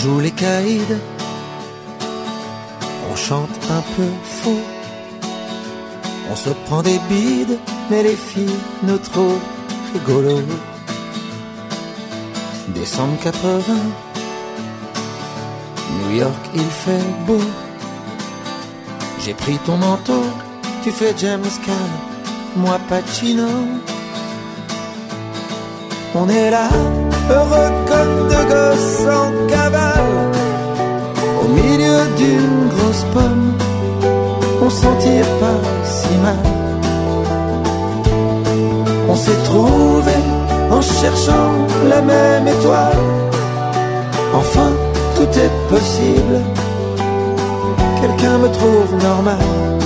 joue les caïds, on chante un peu faux, on se prend des bides, mais les filles nous trouvent rigolos. Décembre 80, New York il fait beau. J'ai pris ton manteau, tu fais James Caan, moi Pacino. On est là, heureux comme deux gosses en cavale, au milieu d'une grosse pomme, on s'en tire pas si mal. On s'est trouvé en cherchant la même étoile. Enfin, tout est possible, quelqu'un me trouve normal.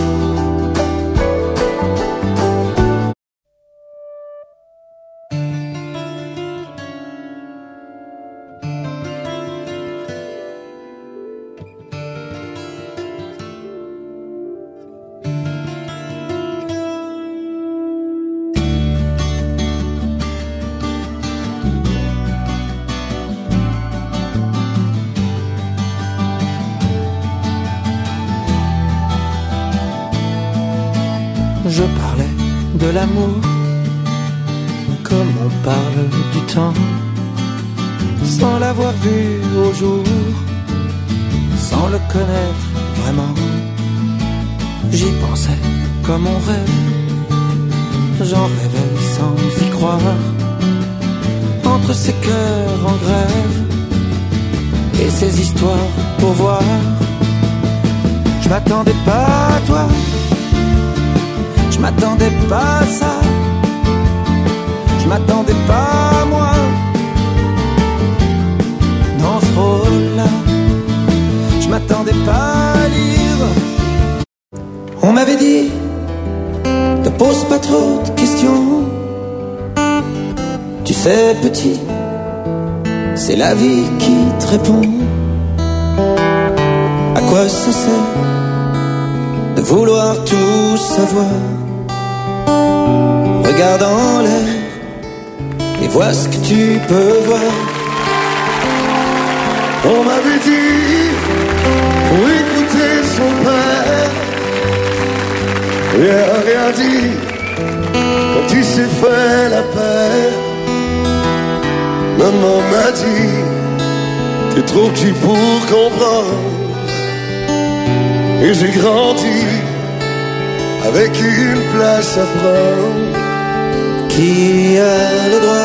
Je parlais de l'amour comme on parle du temps, sans l'avoir vu au jour, sans le connaître vraiment. J'y pensais comme on rêve, j'en rêvais sans y croire, entre ces cœurs en grève et ces histoires pour voir. Je m'attendais pas à toi, je m'attendais pas à ça, je m'attendais pas à moi, dans ce rôle-là, je m'attendais pas à lire. On m'avait dit, te pose pas trop de questions, tu sais petit, c'est la vie qui te répond. À quoi ça sert de vouloir tout savoir? Regarde en l'air et vois ce que tu peux voir. On m'avait dit, pour écouter son père, il a rien dit quand il s'est fait la paix. Maman m'a dit, t'es trop petit pour comprendre. Et j'ai grandi avec une place à prendre. Qui a le droit